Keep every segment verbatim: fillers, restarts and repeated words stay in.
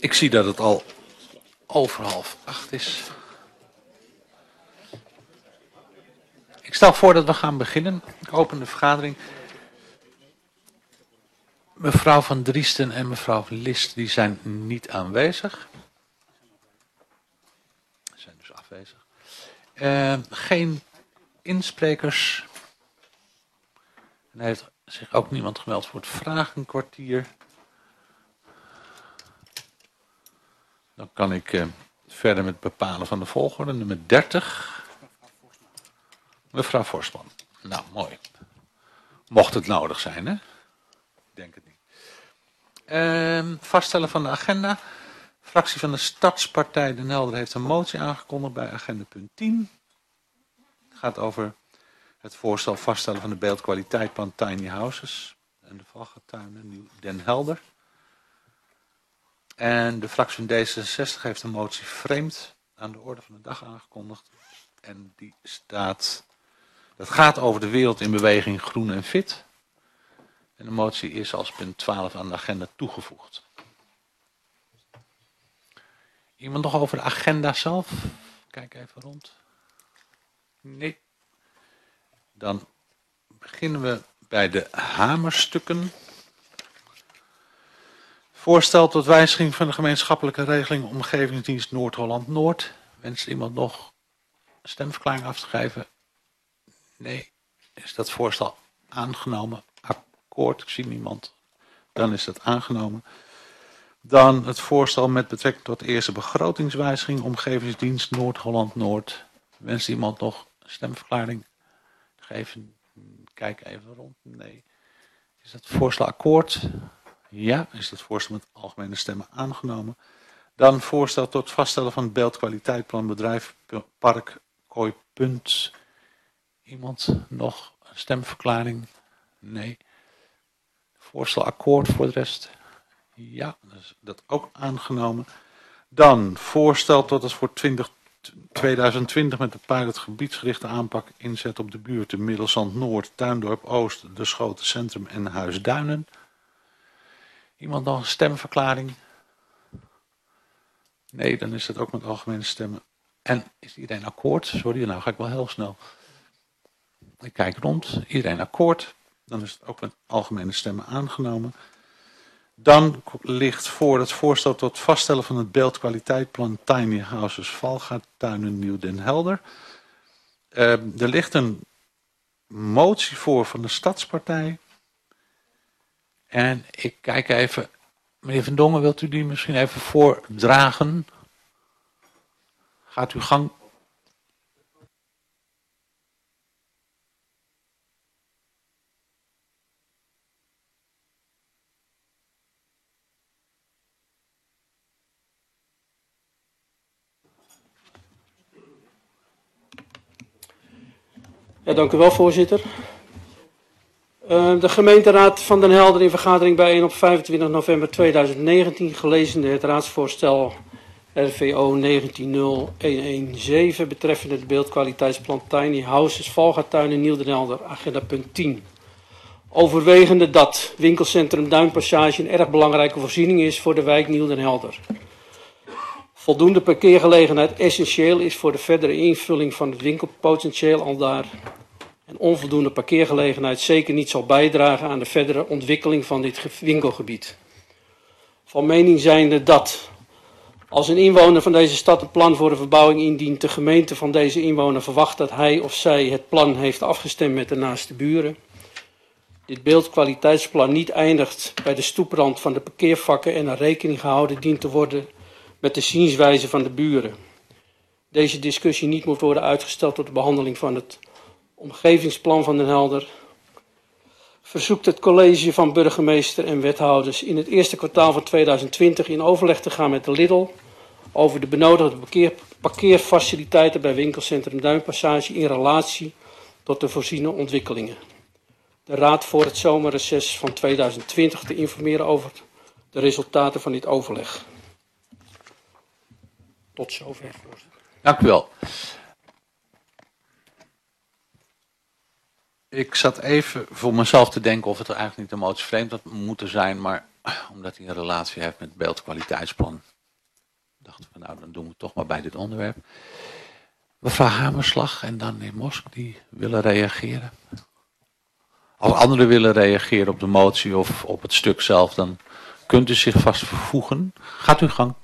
Ik zie dat het al over half acht is. Ik stel voor dat we gaan beginnen. Ik open de vergadering. Mevrouw Van Driesten en mevrouw Van List die zijn niet aanwezig. Ze zijn dus afwezig. Uh, geen insprekers. En er heeft zich ook niemand gemeld voor het vragenkwartier. Dan kan ik uh, verder met het bepalen van de volgorde. Nummer dertig. Mevrouw Forsman. Nou, mooi. Mocht het nodig zijn, hè? Ik denk het niet. Uh, vaststellen van de agenda. Fractie van de Stadspartij Den Helder heeft een motie aangekondigd bij agenda punt tien. Het gaat over het voorstel vaststellen van de beeldkwaliteitplan Tiny Houses en de Valgatuinen Nieuw Den Helder. En de fractie van D zesenzestig heeft een motie vreemd aan de orde van de dag aangekondigd. En die staat, dat gaat over de wereld in beweging groen en fit. En de motie is als punt twaalf aan de agenda toegevoegd. Iemand nog over de agenda zelf? Kijk even rond. Nee. Dan beginnen we bij de hamerstukken. Voorstel tot wijziging van de gemeenschappelijke regeling Omgevingsdienst Noord-Holland-Noord. Wenst iemand nog een stemverklaring af te geven? Nee. Is dat voorstel aangenomen? Akkoord, ik zie niemand. Dan is dat aangenomen. Dan het voorstel met betrekking tot de eerste begrotingswijziging Omgevingsdienst Noord-Holland-Noord. Wenst iemand nog een stemverklaring geven? Kijk even rond. Nee. Is dat voorstel akkoord? Ja. Is dat voorstel met algemene stemmen aangenomen? Dan voorstel tot vaststellen van het beeldkwaliteitplan bedrijf Park Kooipunt. Iemand nog een stemverklaring? Nee. Voorstel akkoord voor de rest? Ja, dus dat ook aangenomen. Dan voorstel tot het voor twintig twintig met de pilot gebiedsgerichte aanpak inzet op de buurten Middelzand Noord, Tuindorp Oost, De Schoten Centrum en Huisduinen. Iemand nog een stemverklaring? Nee, dan is dat ook met algemene stemmen. En is iedereen akkoord? Sorry, nou ga ik wel heel snel. Ik kijk rond. Iedereen akkoord. Dan is het ook met algemene stemmen aangenomen. Dan ligt voor het voorstel tot vaststellen van het beeldkwaliteitplan Tiny Houses Valgatuinen Nieuw Den Helder. Uh, er ligt een motie voor van de Stadspartij. En ik kijk even, meneer Van Dongen, wilt u die misschien even voordragen? Gaat uw gang. Ja, dank u wel, voorzitter. Uh, de gemeenteraad van Den Helder in vergadering bijeen op vijfentwintig november tweeduizend negentien, gelezende het raadsvoorstel R V O negentien nul honderdzeven betreffende het beeldkwaliteitsplan Tiny Houses Valgatuinen Nieuw Den Helder, agenda punt tien. Overwegende dat winkelcentrum Duinpassage een erg belangrijke voorziening is voor de wijk Nieuw Den Helder. Voldoende parkeergelegenheid essentieel is voor de verdere invulling van het winkelpotentieel aldaar. En onvoldoende parkeergelegenheid zeker niet zal bijdragen aan de verdere ontwikkeling van dit winkelgebied. Van mening zijnde dat, als een inwoner van deze stad een plan voor de verbouwing indient, de gemeente van deze inwoner verwacht dat hij of zij het plan heeft afgestemd met de naaste buren. Dit beeldkwaliteitsplan niet eindigt bij de stoeprand van de parkeervakken en er rekening gehouden dient te worden met de zienswijze van de buren. Deze discussie niet moet worden uitgesteld tot de behandeling van het omgevingsplan van Den Helder. Verzoekt het college van burgemeester en wethouders in het eerste kwartaal van tweeduizend twintig in overleg te gaan met de Lidl over de benodigde parkeer, parkeerfaciliteiten bij winkelcentrum Duinpassage in relatie tot de voorziene ontwikkelingen. De raad voor het zomerreces van tweeduizend twintig te informeren over de resultaten van dit overleg. Tot zover, voorzitter. Dank u wel. Ik zat even voor mezelf te denken of het er eigenlijk niet een motie vreemd had moeten zijn, maar omdat hij een relatie heeft met het beeldkwaliteitsplan, Nou, dan doen we het toch maar bij dit onderwerp. Mevrouw Hamerslag en dan meneer Mosk die willen reageren. Als anderen willen reageren op de motie of op het stuk zelf, dan kunt u zich vast vervoegen. Gaat uw gang.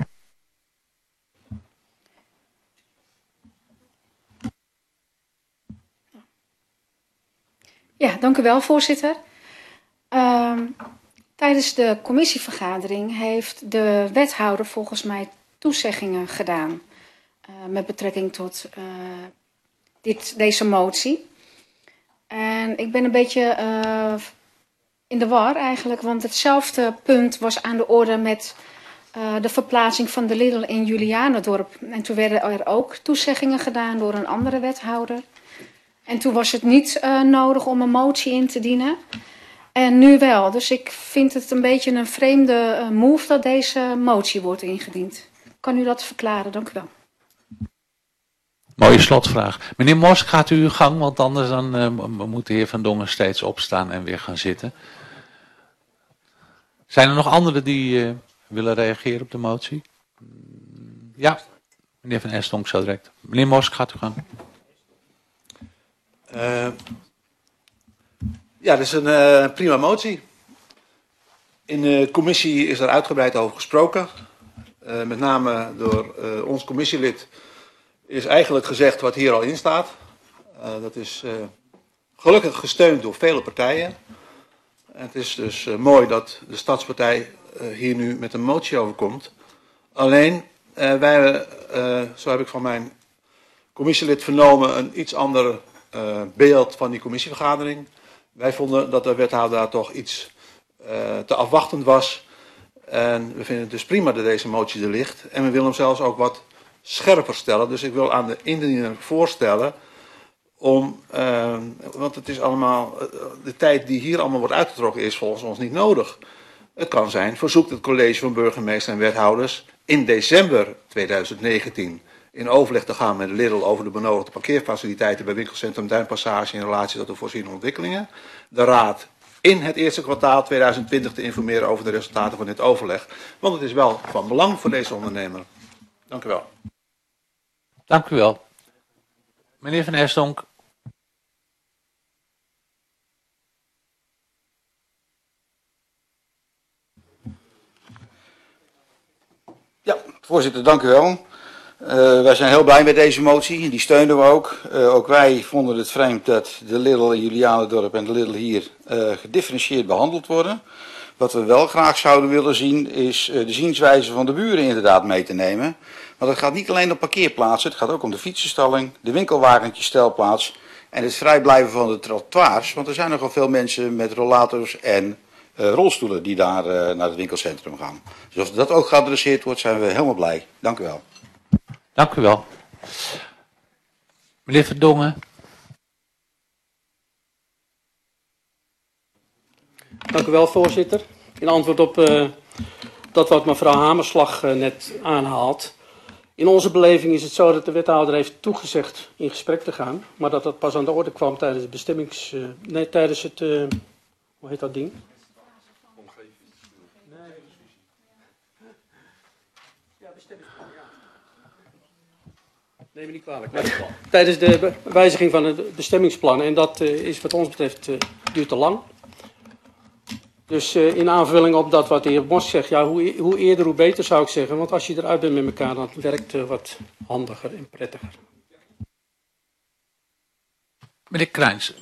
Ja, dank u wel, voorzitter. Uh, tijdens de commissievergadering heeft de wethouder volgens mij toezeggingen gedaan uh, met betrekking tot uh, dit, deze motie. En ik ben een beetje uh, in de war eigenlijk, want hetzelfde punt was aan de orde met uh, de verplaatsing van de Lidl in Julianendorp. En toen werden er ook toezeggingen gedaan door een andere wethouder. En toen was het niet uh, nodig om een motie in te dienen. En nu wel. Dus ik vind het een beetje een vreemde uh, move dat deze motie wordt ingediend. Kan u dat verklaren? Dank u wel. Mooie slotvraag. Meneer Mosk, gaat u uw gang, want anders dan, uh, moet de heer Van Dongen steeds opstaan en weer gaan zitten. Zijn er nog anderen die uh, willen reageren op de motie? Ja, meneer Van Estonk zo direct. Meneer Mosk, gaat u gang. Uh, ja, dat is een uh, prima motie. In de commissie is er uitgebreid over gesproken. Uh, met name door uh, ons commissielid is eigenlijk gezegd wat hier al in staat. Uh, dat is uh, gelukkig gesteund door vele partijen. En het is dus uh, mooi dat de Stadspartij uh, hier nu met een motie over komt. Alleen, uh, wij hebben, uh, zo heb ik van mijn commissielid vernomen, een iets ander uh, beeld van die commissievergadering. Wij vonden dat de wethouder daar toch iets uh, te afwachtend was. En we vinden het dus prima dat deze motie er ligt. En we willen hem zelfs ook wat scherper stellen. Dus ik wil aan de indiener voorstellen om, uh, want het is allemaal, uh, de tijd die hier allemaal wordt uitgetrokken is volgens ons niet nodig. Het kan zijn, verzoekt het college van burgemeester en wethouders in december tweeduizend negentien in overleg te gaan met Lidl over de benodigde parkeerfaciliteiten bij winkelcentrum Duinpassage in relatie tot de voorziene ontwikkelingen. De raad in het eerste kwartaal tweeduizend twintig te informeren over de resultaten van dit overleg. Want het is wel van belang voor deze ondernemer. Dank u wel. Dank u wel. Meneer Van Estonk. Ja, voorzitter, dank u wel. Uh, wij zijn heel blij met deze motie, die steunen we ook. Uh, ook wij vonden het vreemd dat de Lidl in Julianendorp en de Lidl hier uh, gedifferentieerd behandeld worden. Wat we wel graag zouden willen zien is uh, de zienswijze van de buren inderdaad mee te nemen. Want het gaat niet alleen om parkeerplaatsen, het gaat ook om de fietsenstalling, de winkelwagentjestelplaats en het vrijblijven van de trottoirs. Want er zijn nogal veel mensen met rollators en uh, rolstoelen die daar uh, naar het winkelcentrum gaan. Dus als dat ook geadresseerd wordt, zijn we helemaal blij. Dank u wel. Dank u wel. Meneer Verdongen. Dank u wel, voorzitter. In antwoord op uh, dat wat mevrouw Hamerslag uh, net aanhaalt. In onze beleving is het zo dat de wethouder heeft toegezegd in gesprek te gaan, maar dat dat pas aan de orde kwam tijdens het bestemmings... Uh, nee, tijdens het... Uh, hoe heet dat ding? Neem me niet kwalijk. Maar tijdens de wijziging van het bestemmingsplan. En dat uh, is wat ons betreft uh, duurt te lang. Dus uh, in aanvulling op dat wat de heer Mosk zegt. Ja, hoe, hoe eerder hoe beter zou ik zeggen. Want als je eruit bent met elkaar, dan werkt het uh, wat handiger en prettiger. Meneer Krijns.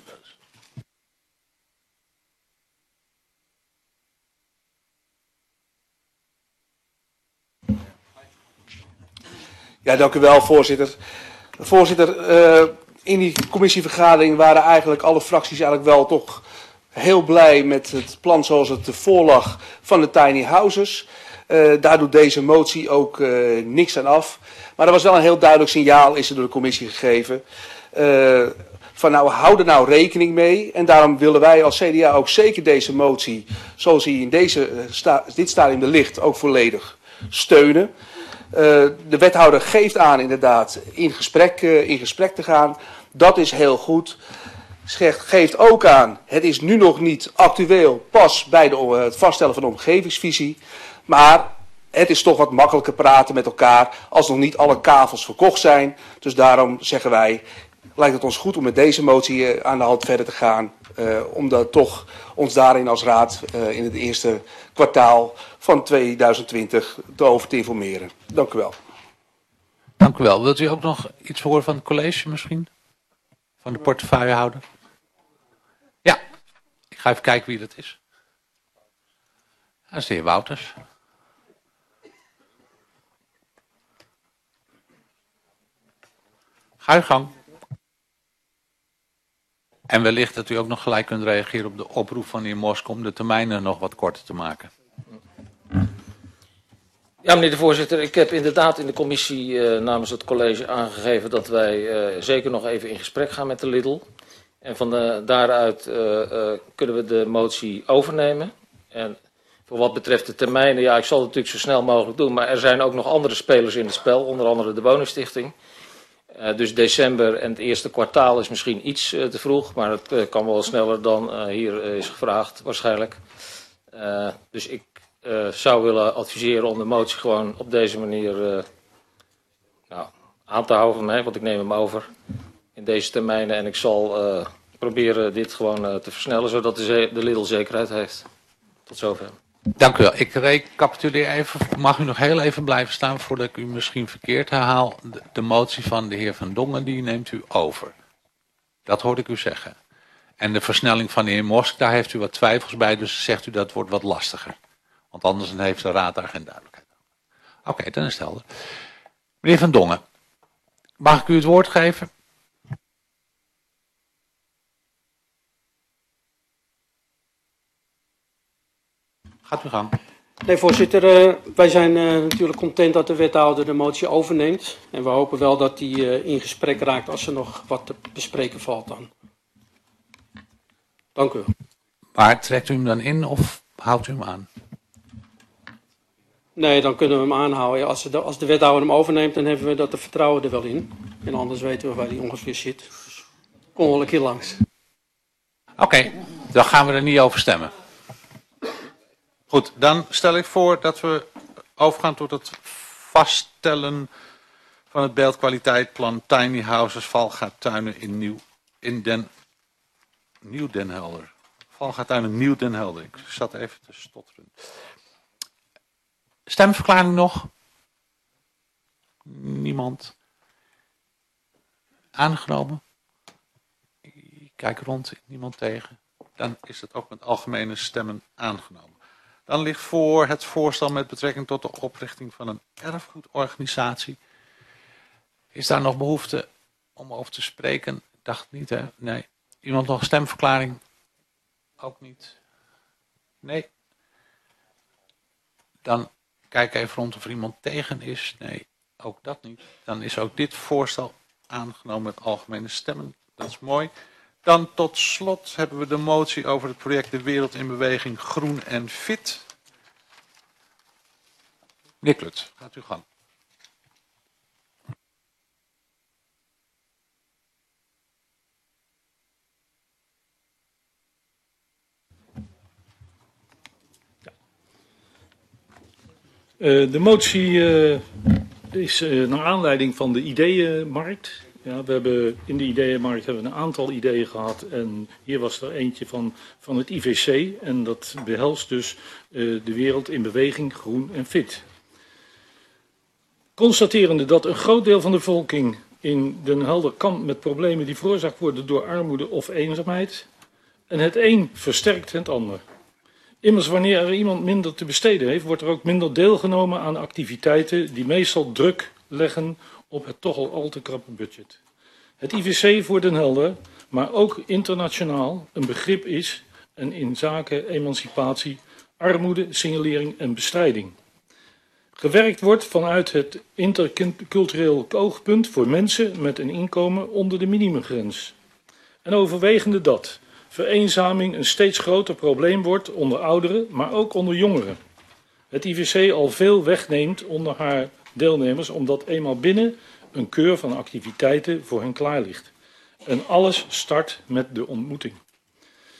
Ja, dank u wel, voorzitter. Voorzitter, uh, in die commissievergadering waren eigenlijk alle fracties eigenlijk wel toch heel blij met het plan zoals het voorlag van de tiny houses. Uh, daar doet deze motie ook uh, niks aan af. Maar er was wel een heel duidelijk signaal, is er door de commissie gegeven. Uh, van nou, hou er nou rekening mee. En daarom willen wij als C D A ook zeker deze motie, zoals die in deze, uh, sta, dit stadium er ligt, ook volledig steunen. Uh, de wethouder geeft aan inderdaad in gesprek, uh, in gesprek te gaan. Dat is heel goed. Zegt, geeft ook aan, het is nu nog niet actueel pas bij de, uh, het vaststellen van de omgevingsvisie. Maar het is toch wat makkelijker praten met elkaar als nog niet alle kavels verkocht zijn. Dus daarom zeggen wij, lijkt het ons goed om met deze motie uh, aan de hand verder te gaan. Uh, omdat toch ons daarin als raad uh, in het eerste kwartaal van tweeduizend twintig te over te informeren. Dank u wel. Dank u wel. Wilt u ook nog iets horen van het college misschien? Van de portefeuillehouder? Ja, ik ga even kijken wie dat is. Dat is de heer Wouters. Ga uw gang. En wellicht dat u ook nog gelijk kunt reageren op de oproep van de heer Mosk om de termijnen nog wat korter te maken. Ja, meneer de voorzitter, ik heb inderdaad in de commissie uh, namens het college aangegeven dat wij uh, zeker nog even in gesprek gaan met de Lidl. En van de, daaruit uh, uh, kunnen we de motie overnemen. En voor wat betreft de termijnen, ja, ik zal het natuurlijk zo snel mogelijk doen, maar er zijn ook nog andere spelers in het spel, onder andere de Woningstichting. Uh, dus december en het eerste kwartaal is misschien iets uh, te vroeg, maar het uh, kan wel sneller dan uh, hier uh, is gevraagd waarschijnlijk. Uh, dus ik uh, zou willen adviseren om de motie gewoon op deze manier uh, nou, aan te houden van mij, want ik neem hem over in deze termijnen. En ik zal uh, proberen dit gewoon uh, te versnellen, zodat de, de Lidl zekerheid heeft. Tot zover. Dank u wel. Ik recapituleer even. Mag u nog heel even blijven staan voordat ik u misschien verkeerd herhaal. De, de motie van de heer Van Dongen, die neemt u over. Dat hoorde ik u zeggen. En de versnelling van de heer Mosk, daar heeft u wat twijfels bij. Dus zegt u dat wordt wat lastiger. Want anders heeft de raad daar geen duidelijkheid over. Oké, okay, dan is het helder. Meneer Van Dongen, mag ik u het woord geven? Gaat uw gang. Nee, voorzitter, uh, wij zijn uh, natuurlijk content dat de wethouder de motie overneemt. En we hopen wel dat hij uh, in gesprek raakt als er nog wat te bespreken valt dan. Dank u wel. Maar trekt u hem dan in of houdt u hem aan? Nee, dan kunnen we hem aanhouden. Ja, als, de, als de wethouder hem overneemt, dan hebben we dat de vertrouwen er wel in. En anders weten we waar hij ongeveer zit. Dus kom wel een keer langs. Oké, okay, dan gaan we er niet over stemmen. Goed, dan stel ik voor dat we overgaan tot het vaststellen van het beeldkwaliteitplan Tiny Houses Valgaatuinen in Nieuw, in Den, Nieuw Den Helder. Valgaatuinen Nieuw Den Helder. Ik zat even te stotteren. Stemverklaring nog? Niemand? Aangenomen? Ik kijk rond, niemand tegen. Dan is het ook met algemene stemmen aangenomen. Dan ligt voor het voorstel met betrekking tot de oprichting van een erfgoedorganisatie. Is daar nog behoefte om over te spreken? Ik dacht niet, hè? Nee. Iemand nog een stemverklaring? Ook niet. Nee. Dan kijk even rond of er iemand tegen is. Nee, ook dat niet. Dan is ook dit voorstel aangenomen met algemene stemmen. Dat is mooi. Dan tot slot hebben we de motie over het project De Wereld in Beweging Groen en Fit. Meneer Klut, gaat u gang. Uh, de motie uh, is uh, naar aanleiding van de ideeënmarkt. Ja, we hebben in de ideeënmarkt hebben we een aantal ideeën gehad en hier was er eentje van, van het I V C en dat behelst dus uh, de wereld in beweging, groen en fit. Constaterende dat een groot deel van de bevolking in Den Helder kampt met problemen die veroorzaakt worden door armoede of eenzaamheid en het een versterkt het ander. Immers wanneer er iemand minder te besteden heeft, wordt er ook minder deelgenomen aan activiteiten die meestal druk leggen op het toch al al te krappe budget. Het I V C voor Den Helder, maar ook internationaal, een begrip is en in zaken emancipatie, armoede, signalering en bestrijding. Gewerkt wordt vanuit het intercultureel oogpunt voor mensen met een inkomen onder de minimumgrens. En overwegende dat vereenzaming een steeds groter probleem wordt onder ouderen, maar ook onder jongeren. Het I V C al veel wegneemt onder haar deelnemers, omdat eenmaal binnen een keur van activiteiten voor hen klaar ligt. En alles start met de ontmoeting.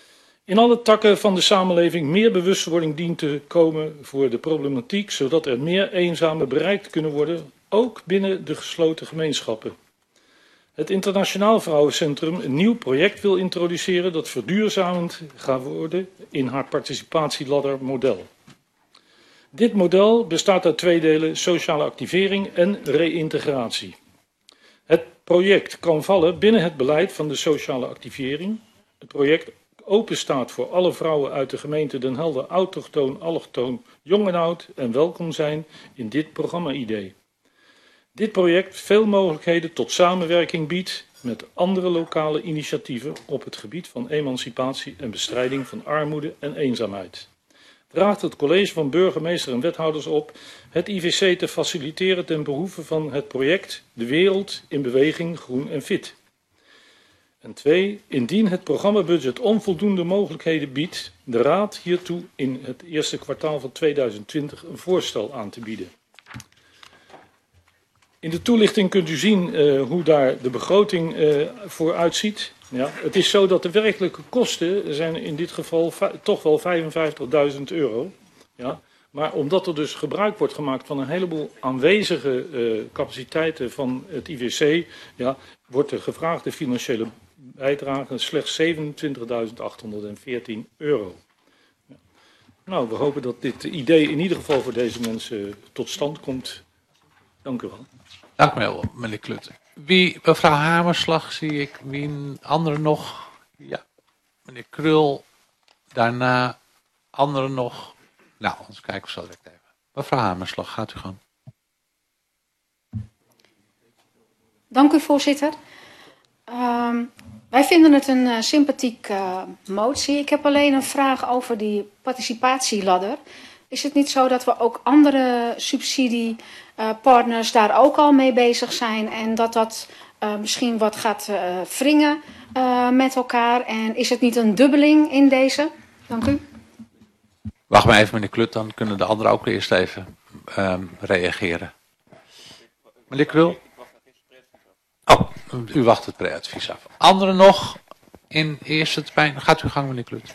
In alle takken van de samenleving meer bewustwording dient te komen voor de problematiek, zodat er meer eenzamen bereikt kunnen worden, ook binnen de gesloten gemeenschappen. Het Internationaal Vrouwencentrum een nieuw project wil introduceren dat verduurzamend gaat worden in haar participatieladdermodel. Dit model bestaat uit twee delen, sociale activering en reïntegratie. Het project kan vallen binnen het beleid van de sociale activering. Het project open staat voor alle vrouwen uit de gemeente Den Helder, autochtoon, allochtoon, jong en oud en welkom zijn in dit programma-idee. Dit project veel mogelijkheden tot samenwerking biedt met andere lokale initiatieven op het gebied van emancipatie en bestrijding van armoede en eenzaamheid. Draagt het college van burgemeester en wethouders op het I V C te faciliteren ten behoeve van het project De Wereld in Beweging Groen en Fit. En twee, indien het programmabudget onvoldoende mogelijkheden biedt, de Raad hiertoe in het eerste kwartaal van tweeduizend twintig een voorstel aan te bieden. In de toelichting kunt u zien uh, hoe daar de begroting uh, voor uitziet. Ja, het is zo dat de werkelijke kosten zijn in dit geval toch wel vijfenvijftigduizend euro. Ja, maar omdat er dus gebruik wordt gemaakt van een heleboel aanwezige uh, capaciteiten van het I V C, ja, wordt de gevraagde financiële bijdrage slechts zevenentwintigduizend achthonderdveertien euro. Ja. Nou, we hopen dat dit idee in ieder geval voor deze mensen tot stand komt. Dank u wel. Dank u wel, meneer Klutte. Wie, mevrouw Hamerslag zie ik, wie een andere nog? Ja, meneer Krul, daarna anderen nog. Nou, ons kijken we zo direct even. Mevrouw Hamerslag, gaat u gang. Dank u, voorzitter. Um, wij vinden het een uh, sympathieke uh, motie. Ik heb alleen een vraag over die participatieladder. Is het niet zo dat we ook andere subsidiepartners uh, daar ook al mee bezig zijn en dat dat uh, misschien wat gaat uh, wringen uh, met elkaar? En is het niet een dubbeling in deze? Dank u. Wacht maar even, meneer Klut, dan kunnen de anderen ook eerst even um, reageren. Meneer Krul? Oh, u wacht het pre-advies af. Anderen nog in eerste termijn? Gaat u gang, meneer Klut.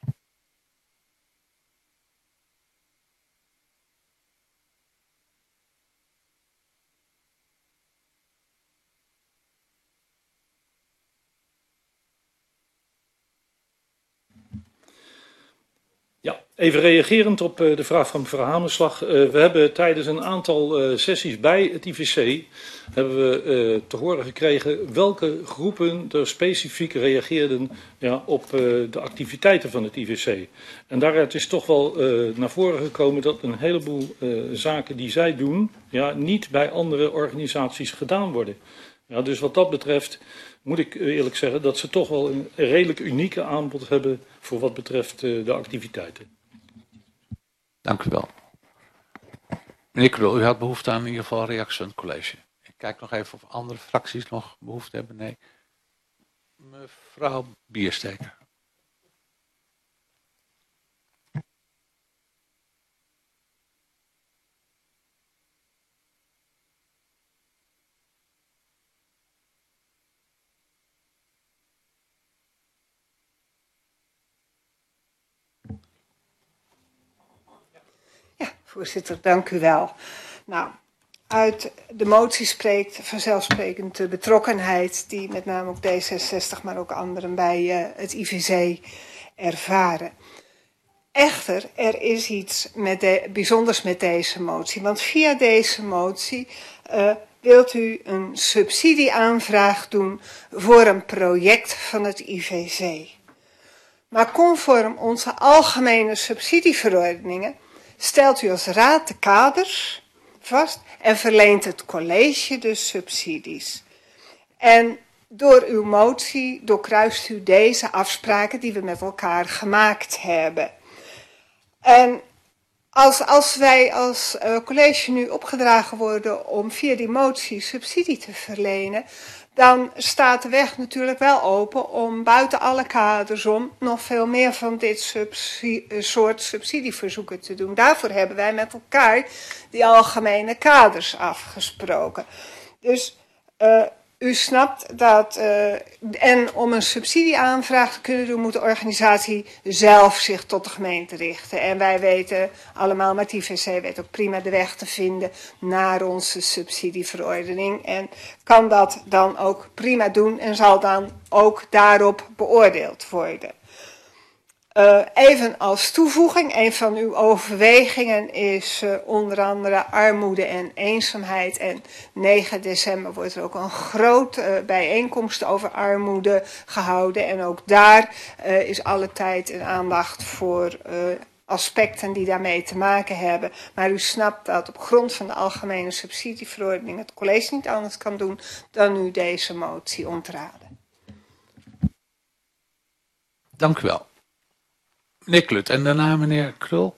Ja, even reagerend op uh, de vraag van mevrouw Hamerslag. Uh, we hebben tijdens een aantal uh, sessies bij het I V C hebben we uh, te horen gekregen welke groepen er specifiek reageerden ja, op uh, de activiteiten van het I V C. En daaruit is toch wel uh, naar voren gekomen dat een heleboel uh, zaken die zij doen ja, niet bij andere organisaties gedaan worden. Ja, dus wat dat betreft moet ik eerlijk zeggen dat ze toch wel een redelijk unieke aanbod hebben voor wat betreft uh, de activiteiten. Dank u wel. Meneer Krul, u had behoefte aan in ieder geval reactie van het college. Ik kijk nog even of andere fracties nog behoefte hebben. Nee. Mevrouw Biersteker. Voorzitter, dank u wel. Nou, uit de motie spreekt vanzelfsprekend de betrokkenheid die met name ook D zesenzestig, maar ook anderen bij uh, het I V C ervaren. Echter, er is iets met de, bijzonders met deze motie, want via deze motie uh, wilt u een subsidieaanvraag doen voor een project van het I V C. Maar conform onze algemene subsidieverordeningen stelt u als raad de kaders vast en verleent het college de subsidies. En door uw motie doorkruist u deze afspraken die we met elkaar gemaakt hebben. En als, als wij als uh, college nu opgedragen worden om via die motie subsidie te verlenen, dan staat de weg natuurlijk wel open om buiten alle kaders om nog veel meer van dit subsidie, soort subsidieverzoeken te doen. Daarvoor hebben wij met elkaar die algemene kaders afgesproken. Dus uh, U snapt dat, uh, en om een subsidieaanvraag te kunnen doen, moet de organisatie zelf zich tot de gemeente richten. En wij weten allemaal, maar het I V C weet ook prima de weg te vinden naar onze subsidieverordening. En kan dat dan ook prima doen en zal dan ook daarop beoordeeld worden. Uh, even als toevoeging, een van uw overwegingen is uh, onder andere armoede en eenzaamheid. En negen december wordt er ook een grote uh, bijeenkomst over armoede gehouden. En ook daar uh, is alle tijd en aandacht voor uh, aspecten die daarmee te maken hebben. Maar u snapt dat op grond van de algemene subsidieverordening het college niet anders kan doen dan u deze motie ontraden. Dank u wel. Meneer Klut en daarna meneer Krul.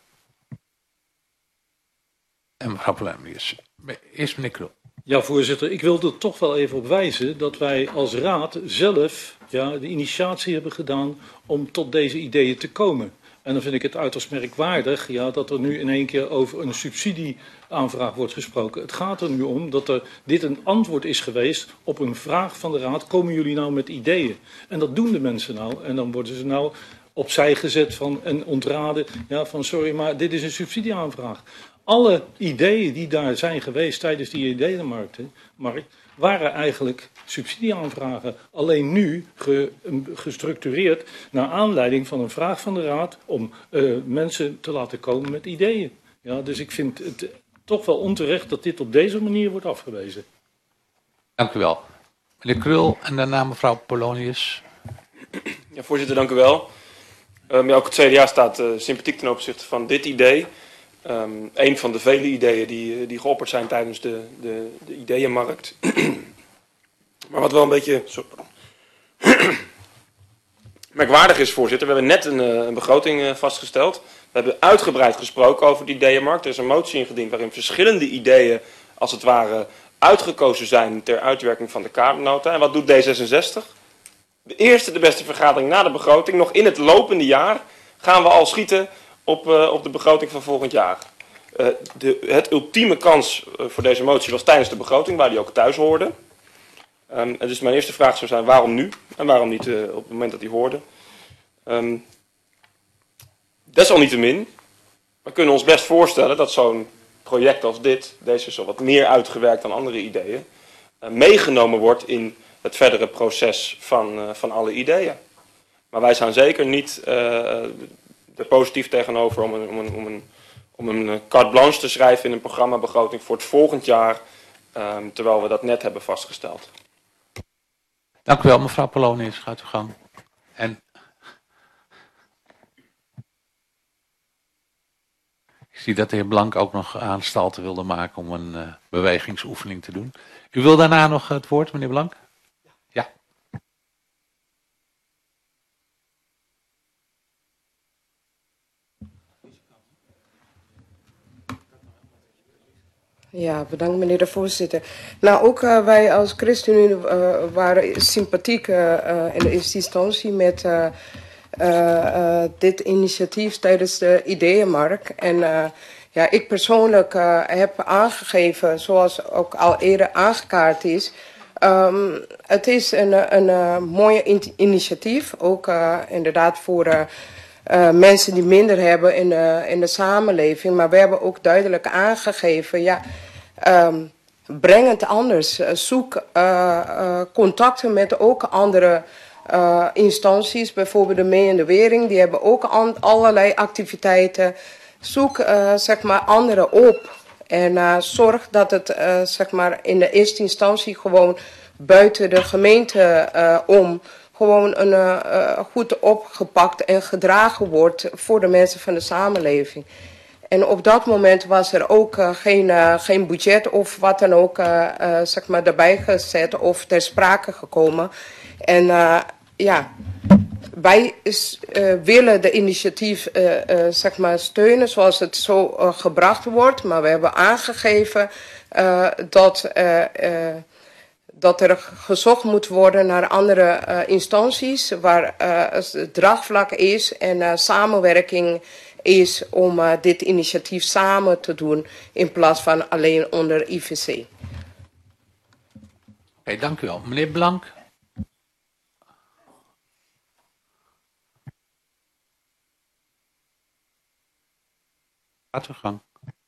En mevrouw Polemius. Eerst meneer Krul. Ja, voorzitter. Ik wil er toch wel even op wijzen dat wij als raad zelf ja, de initiatie hebben gedaan om tot deze ideeën te komen. En dan vind ik het uiterst merkwaardig ja, dat er nu in één keer over een subsidieaanvraag wordt gesproken. Het gaat er nu om dat er dit een antwoord is geweest op een vraag van de raad. Komen jullie nou met ideeën? En dat doen de mensen nou. En dan worden ze nou opzij gezet van, en ontraden ja, van sorry, maar dit is een subsidieaanvraag. Alle ideeën die daar zijn geweest tijdens die ideeënmarkt waren eigenlijk subsidieaanvragen. Alleen nu ge, gestructureerd naar aanleiding van een vraag van de raad om uh, mensen te laten komen met ideeën. Ja, dus ik vind het toch wel onterecht dat dit op deze manier wordt afgewezen. Dank u wel. Meneer Krul en daarna mevrouw Polonius. Ja, voorzitter, dank u wel. Um, ja, ook het C D A staat uh, sympathiek ten opzichte van dit idee. Um, een van de vele ideeën die, die geopperd zijn tijdens de, de, de ideeënmarkt. Maar wat wel een beetje sorry, merkwaardig is, voorzitter. We hebben net een, een begroting uh, vastgesteld. We hebben uitgebreid gesproken over de ideeënmarkt. Er is een motie ingediend waarin verschillende ideeën als het ware uitgekozen zijn ter uitwerking van de kadernota. En wat doet D zesenzestig? De eerste, de beste vergadering na de begroting, nog in het lopende jaar, gaan we al schieten op, uh, op de begroting van volgend jaar. Uh, de, het ultieme kans uh, voor deze motie was tijdens de begroting, waar die ook thuis hoorde. Um, en dus mijn eerste vraag zou zijn, waarom nu? En waarom niet uh, op het moment dat die hoorde? Um, desalniettemin, we kunnen ons best voorstellen dat zo'n project als dit, deze is al wat meer uitgewerkt dan andere ideeën, uh, meegenomen wordt in het verdere proces van, uh, van alle ideeën. Maar wij zijn zeker niet uh, er positief tegenover om een, om, een, om, een, om een carte blanche te schrijven in een programmabegroting voor het volgend jaar, um, terwijl we dat net hebben vastgesteld. Dank u wel, mevrouw Polonius. Gaat uw gang. En ik zie dat de heer Blank ook nog aanstalten wilde maken om een uh, bewegingsoefening te doen. U wil daarna nog het woord, meneer Blank? Ja. Ja, bedankt meneer de voorzitter. Nou, ook uh, wij als ChristenUnie uh, waren sympathiek uh, uh, in de eerste instantie met uh, uh, uh, dit initiatief tijdens de ideeënmarkt. En uh, ja, ik persoonlijk uh, heb aangegeven, zoals ook al eerder aangekaart is, um, het is een, een, een mooie in initiatief, ook uh, inderdaad voor uh, uh, mensen die minder hebben in de, in de samenleving. Maar we hebben ook duidelijk aangegeven, ja, um, breng het anders. Uh, zoek uh, uh, contacten met ook andere uh, instanties, bijvoorbeeld de Mee en de Wering, die hebben ook an allerlei activiteiten. Zoek uh, zeg maar anderen op en uh, zorg dat het uh, zeg maar in de eerste instantie gewoon buiten de gemeente uh, om gewoon een, uh, uh, goed opgepakt en gedragen wordt voor de mensen van de samenleving. En op dat moment was er ook uh, geen, uh, geen budget of wat dan ook uh, uh, zeg maar erbij gezet of ter sprake gekomen. En uh, ja, wij uh, willen de initiatief uh, uh, zeg maar steunen zoals het zo uh, gebracht wordt. Maar we hebben aangegeven uh, dat, uh, uh, dat er gezocht moet worden naar andere uh, instanties waar uh, het draagvlak is en uh, samenwerking is om uh, dit initiatief samen te doen in plaats van alleen onder I V C. Okay, dank u wel. Meneer Blank. Gaat uw gang.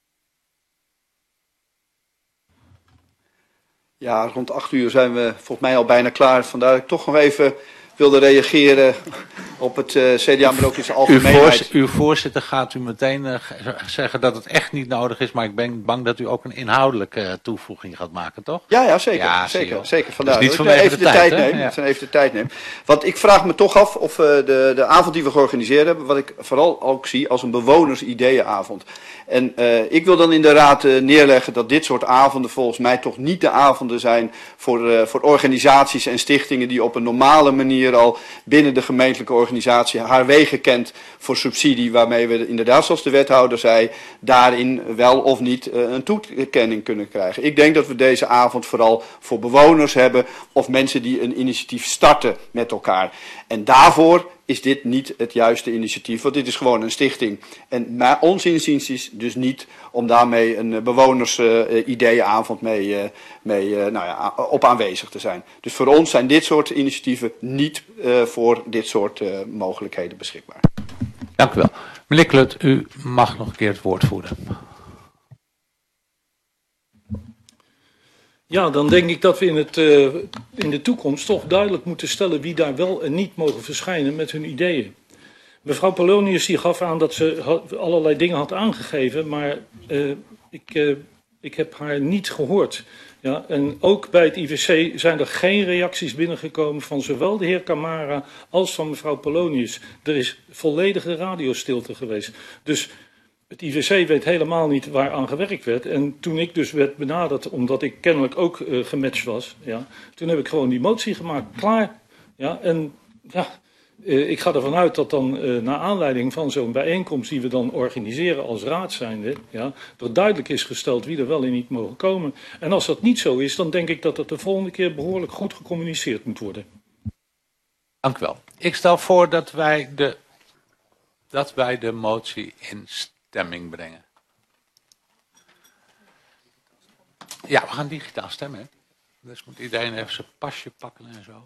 Ja, rond acht uur zijn we volgens mij al bijna klaar. Vandaar dat ik toch nog even wilde reageren op het uh, C D A, maar ook in zijn algemeenheid. Uw, voorzitter, uw voorzitter gaat u meteen uh, zeggen dat het echt niet nodig is, maar ik ben bang dat u ook een inhoudelijke uh, toevoeging gaat maken, toch? Ja, ja, zeker. Ja, zeker, zeker. Vandaar dus dat ik even de, de tijd, tijd neem. Ja. Even de tijd neem. Want ik vraag me toch af of uh, de, de avond die we georganiseerd hebben, wat ik vooral ook zie als een bewonersideeënavond. En uh, ik wil dan in de raad uh, neerleggen dat dit soort avonden volgens mij toch niet de avonden zijn voor, uh, voor organisaties en stichtingen die op een normale manier al binnen de gemeentelijke organisatie haar wegen kent voor subsidie, waarmee we inderdaad, zoals de wethouder zei, daarin wel of niet uh, een toekenning kunnen krijgen. Ik denk dat we deze avond vooral voor bewoners hebben of mensen die een initiatief starten met elkaar. En daarvoor is dit niet het juiste initiatief, want dit is gewoon een stichting. En naar ons inziens is dus niet om daarmee een bewonersideeënavond uh, mee, uh, mee uh, nou ja, op aanwezig te zijn. Dus voor ons zijn dit soort initiatieven niet uh, voor dit soort uh, mogelijkheden beschikbaar. Dank u wel. Meneer Klut, u mag nog een keer het woord voeren. Ja, dan denk ik dat we in, het, uh, in de toekomst toch duidelijk moeten stellen wie daar wel en niet mogen verschijnen met hun ideeën. Mevrouw Polonius die gaf aan dat ze allerlei dingen had aangegeven, maar uh, ik, uh, ik heb haar niet gehoord. Ja, en ook bij het I V C zijn er geen reacties binnengekomen van zowel de heer Camara als van mevrouw Polonius. Er is volledige radiostilte geweest. Dus het I V C weet helemaal niet waar aan gewerkt werd. En toen ik dus werd benaderd, omdat ik kennelijk ook uh, gematcht was, ja, toen heb ik gewoon die motie gemaakt. Klaar. Ja, en ja, uh, ik ga ervan uit dat dan uh, naar aanleiding van zo'n bijeenkomst die we dan organiseren als raad zijnde, ja, er duidelijk is gesteld wie er wel en niet mogen komen. En als dat niet zo is, dan denk ik dat het de volgende keer behoorlijk goed gecommuniceerd moet worden. Dank u wel. Ik stel voor dat wij de, dat wij de motie in stemming brengen. Ja, we gaan digitaal stemmen. Hè? Dus moet iedereen even zijn pasje pakken en zo.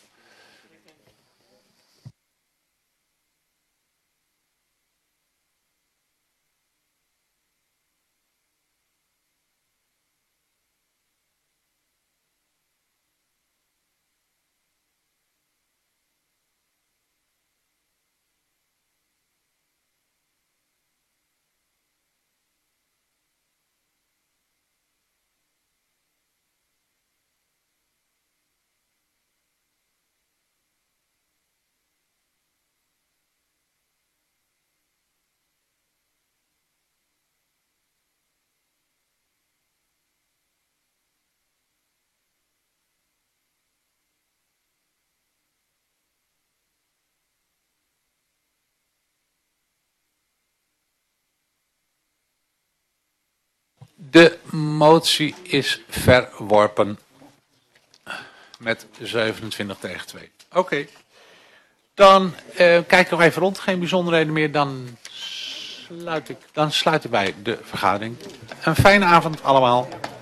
De motie is verworpen met zevenentwintig tegen twee. Oké. Okay. Dan uh, kijk ik nog even rond. Geen bijzonderheden meer. Dan sluit ik, dan sluit ik bij de vergadering. Een fijne avond allemaal.